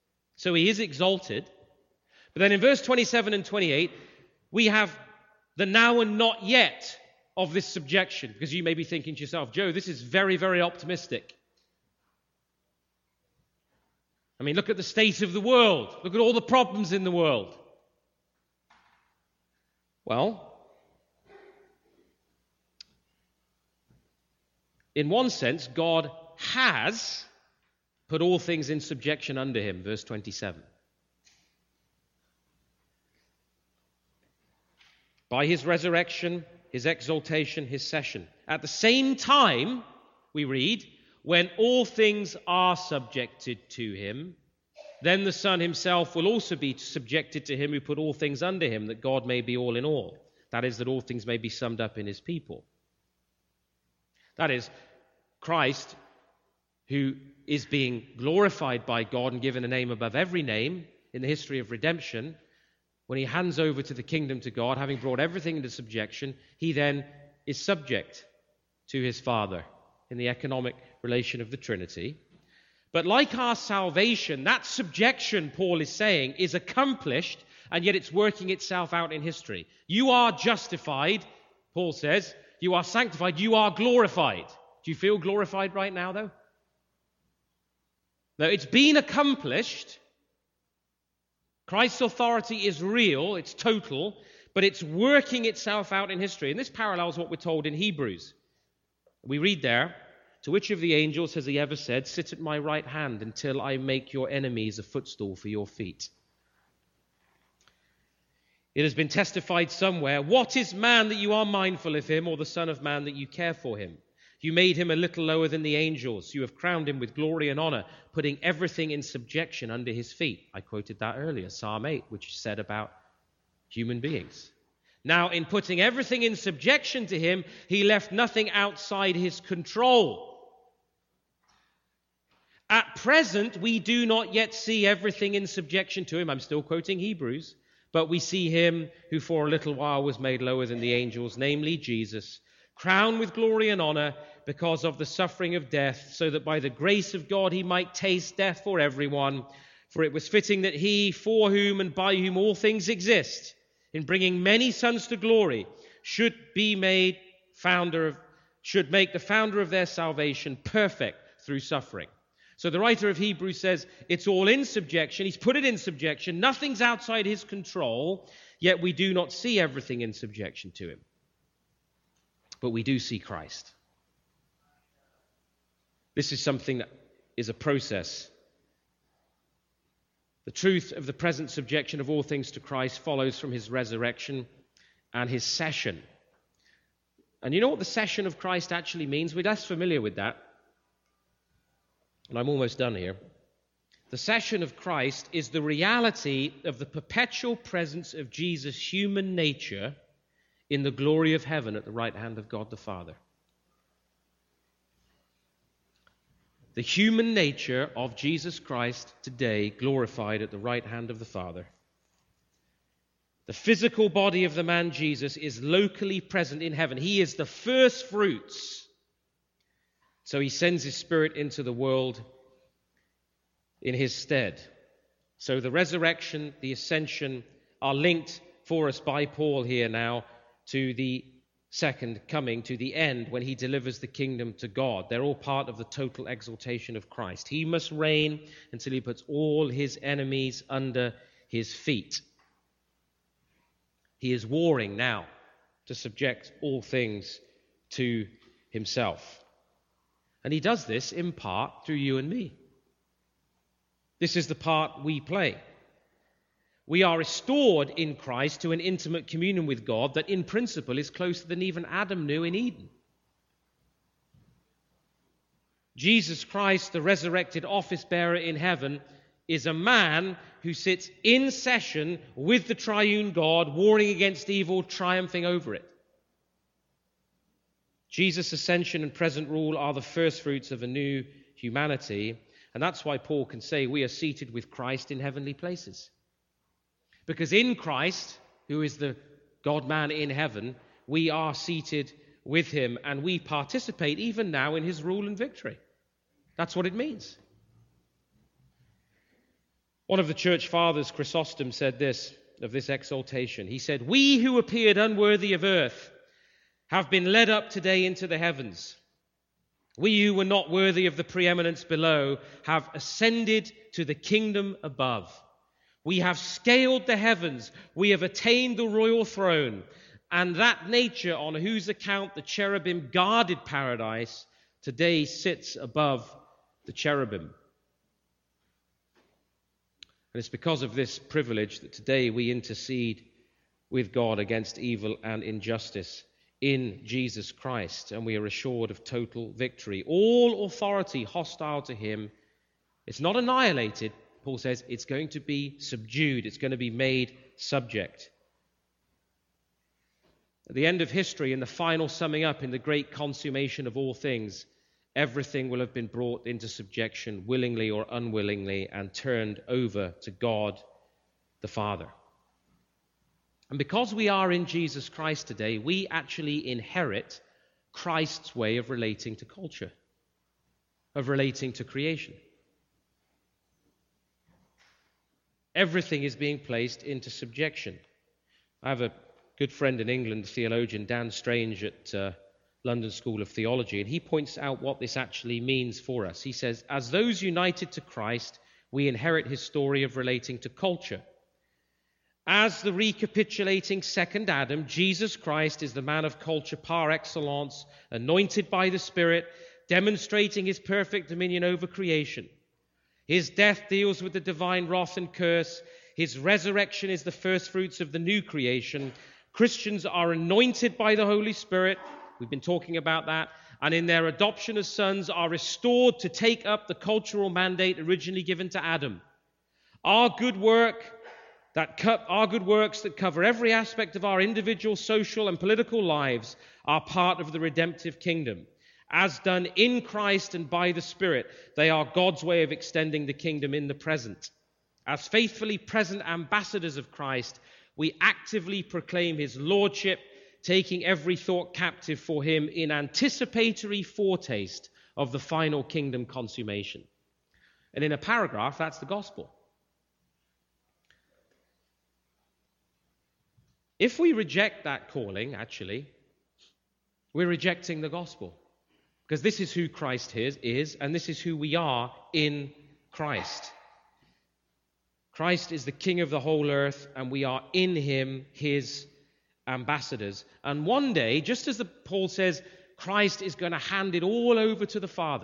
So he is exalted. But then in verse 27 and 28, we have the now and not yet of this subjection. Because you may be thinking to yourself, Joe, this is very, very optimistic. I mean, look at the state of the world. Look at all the problems in the world. Well, in one sense, God has put all things in subjection under him, verse 27. By his resurrection, his exaltation, his session. At the same time, we read, when all things are subjected to him, then the Son himself will also be subjected to him who put all things under him, that God may be all in all. That is, that all things may be summed up in his people. That is, Christ, who is being glorified by God and given a name above every name in the history of redemption, when he hands over to the kingdom to God, having brought everything into subjection, he then is subject to his Father in the economic relation of the Trinity. But like our salvation, that subjection, Paul is saying, is accomplished, and yet it's working itself out in history. You are justified, Paul says. You are sanctified. You are glorified. Do you feel glorified right now, though? No, it's been accomplished. Christ's authority is real, it's total, but it's working itself out in history. And this parallels what we're told in Hebrews. We read there, to which of the angels has he ever said, sit at my right hand until I make your enemies a footstool for your feet? It has been testified somewhere, what is man that you are mindful of him, or the son of man that you care for him? You made him a little lower than the angels. You have crowned him with glory and honor, putting everything in subjection under his feet. I quoted that earlier, Psalm 8, which said about human beings. Now, in putting everything in subjection to him, he left nothing outside his control. At present, we do not yet see everything in subjection to him. I'm still quoting Hebrews. But we see him who for a little while was made lower than the angels, namely Jesus, crowned with glory and honor because of the suffering of death, so that by the grace of God he might taste death for everyone. For it was fitting that he, for whom and by whom all things exist, in bringing many sons to glory, should make the founder of their salvation perfect through suffering. So the writer of Hebrews says it's all in subjection. He's put it in subjection. Nothing's outside his control, yet we do not see everything in subjection to him. But we do see Christ. This is something that is a process. The truth of the present subjection of all things to Christ follows from his resurrection and his session. And you know what the session of Christ actually means? We're less familiar with that. And I'm almost done here. The session of Christ is the reality of the perpetual presence of Jesus' human nature in the glory of heaven at the right hand of God the Father. The human nature of Jesus Christ today glorified at the right hand of the Father. The physical body of the man Jesus is locally present in heaven. He is the first fruits. So he sends his Spirit into the world in his stead. So the resurrection, the ascension are linked for us by Paul here now to the second coming, to the end when he delivers the kingdom to God. They're all part of the total exaltation of Christ. He must reign until he puts all his enemies under his feet. He is warring now to subject all things to himself. And he does this in part through you and me. This is the part we play. We are restored in Christ to an intimate communion with God that in principle is closer than even Adam knew in Eden. Jesus Christ, the resurrected office bearer in heaven, is a man who sits in session with the triune God, warring against evil, triumphing over it. Jesus' ascension and present rule are the first fruits of a new humanity, and that's why Paul can say we are seated with Christ in heavenly places. Because in Christ, who is the God-man in heaven, we are seated with him, and we participate even now in his rule and victory. That's what it means. One of the church fathers, Chrysostom, said this of this exaltation. He said, "We who appeared unworthy of earth have been led up today into the heavens. We who were not worthy of the preeminence below have ascended to the kingdom above. We have scaled the heavens. We have attained the royal throne. And that nature on whose account the cherubim guarded paradise today sits above the cherubim." And it's because of this privilege that today we intercede with God against evil and injustice in Jesus Christ, and we are assured of total victory. All authority hostile to him, it's not annihilated, Paul says, it's going to be subdued, it's going to be made subject. At the end of history, in the final summing up, in the great consummation of all things, everything will have been brought into subjection, willingly or unwillingly, and turned over to God the Father. And because we are in Jesus Christ today, we actually inherit Christ's way of relating to culture, of relating to creation. Everything is being placed into subjection. I have a good friend in England, theologian Dan Strange at London School of Theology, and he points out what this actually means for us. He says, as those united to Christ, we inherit his story of relating to culture. As the recapitulating second Adam, Jesus Christ is the man of culture par excellence, anointed by the Spirit, demonstrating his perfect dominion over creation. His death deals with the divine wrath and curse. His resurrection is the first fruits of the new creation. Christians are anointed by the Holy Spirit. We've been talking about that. And in their adoption as sons are restored to take up the cultural mandate originally given to Adam. Our good works that cover every aspect of our individual, social, and political lives are part of the redemptive kingdom. As done in Christ and by the Spirit, they are God's way of extending the kingdom in the present. As faithfully present ambassadors of Christ, we actively proclaim his lordship, taking every thought captive for him in anticipatory foretaste of the final kingdom consummation. And in a paragraph, that's the gospel. If we reject that calling, actually, we're rejecting the gospel. Because this is who Christ is, and this is who we are in Christ. Christ is the King of the whole earth, and we are in him, his ambassadors. And one day, just as Paul says, Christ is going to hand it all over to the Father,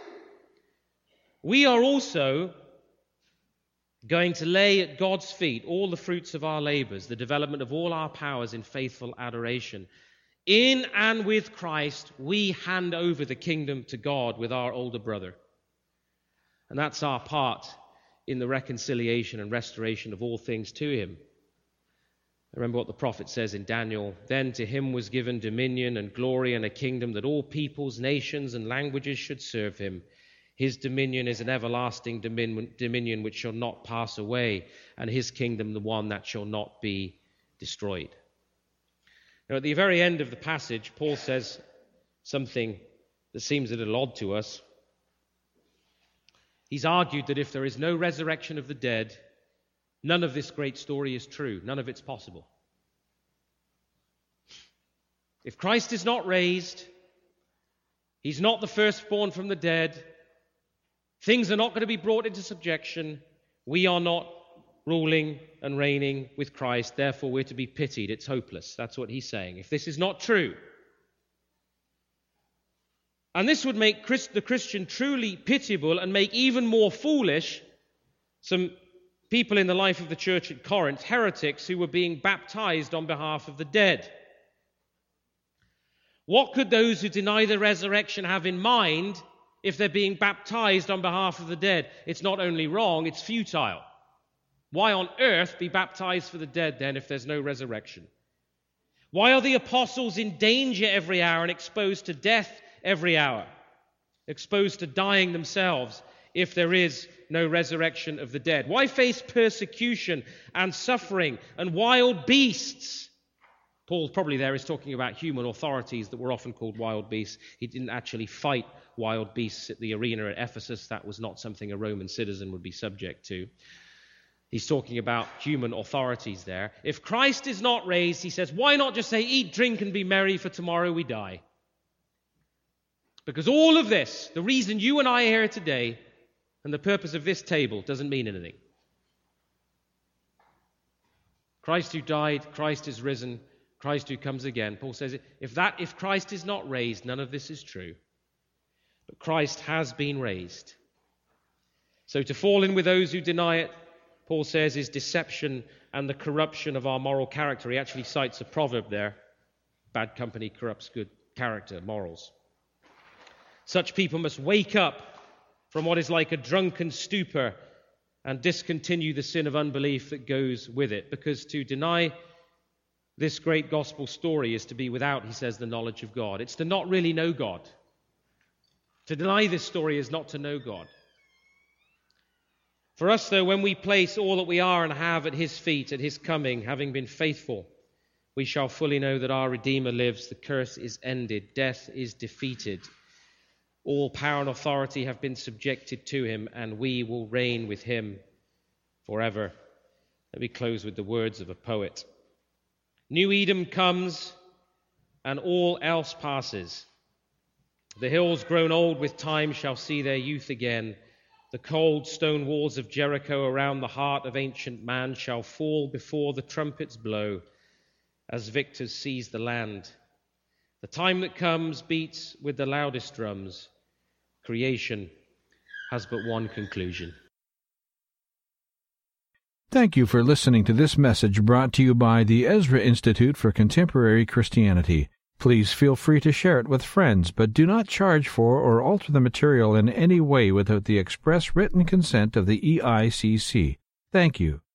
we are also going to lay at God's feet all the fruits of our labors, the development of all our powers in faithful adoration. In and with Christ, we hand over the kingdom to God with our older brother. And that's our part in the reconciliation and restoration of all things to him. Remember what the prophet says in Daniel, "Then to him was given dominion and glory and a kingdom that all peoples, nations, and languages should serve him. His dominion is an everlasting dominion which shall not pass away, and his kingdom the one that shall not be destroyed." Now, at the very end of the passage, Paul says something that seems a little odd to us. He's argued that if there is no resurrection of the dead, none of this great story is true. None of it's possible. If Christ is not raised, he's not the firstborn from the dead, things are not going to be brought into subjection, we are not ruling and reigning with Christ, therefore we're to be pitied. It's hopeless. That's what he's saying. If this is not true, and this would make the Christian truly pitiable and make even more foolish some people in the life of the church at Corinth, heretics who were being baptized on behalf of the dead. What could those who deny the resurrection have in mind if they're being baptized on behalf of the dead? It's not only wrong, it's futile. Why on earth be baptized for the dead then if there's no resurrection? Why are the apostles in danger every hour and exposed to death every hour? Exposed to dying themselves if there is no resurrection of the dead? Why face persecution and suffering and wild beasts? Paul probably there is talking about human authorities that were often called wild beasts. He didn't actually fight wild beasts at the arena at Ephesus. That was not something a Roman citizen would be subject to. He's talking about human authorities there. If Christ is not raised, he says, why not just say, eat, drink, and be merry, for tomorrow we die? Because all of this, the reason you and I are here today, and the purpose of this table, doesn't mean anything. Christ who died, Christ is risen, Christ who comes again. Paul says, if Christ is not raised, none of this is true. But Christ has been raised. So to fall in with those who deny it, Paul says, is deception and the corruption of our moral character. He actually cites a proverb there. Bad company corrupts good character, morals. Such people must wake up from what is like a drunken stupor and discontinue the sin of unbelief that goes with it. Because to deny this great gospel story is to be without, he says, the knowledge of God. It's to not really know God. To deny this story is not to know God. For us, though, when we place all that we are and have at his feet, at his coming, having been faithful, we shall fully know that our Redeemer lives, the curse is ended, death is defeated. All power and authority have been subjected to him, and we will reign with him forever. Let me close with the words of a poet. New Edom comes, and all else passes. The hills grown old with time shall see their youth again. The cold stone walls of Jericho around the heart of ancient man shall fall before the trumpets blow, as victors seize the land. The time that comes beats with the loudest drums. Creation has but one conclusion. Thank you for listening to this message brought to you by the Ezra Institute for Contemporary Christianity. Please feel free to share it with friends, but do not charge for or alter the material in any way without the express written consent of the EICC. Thank you.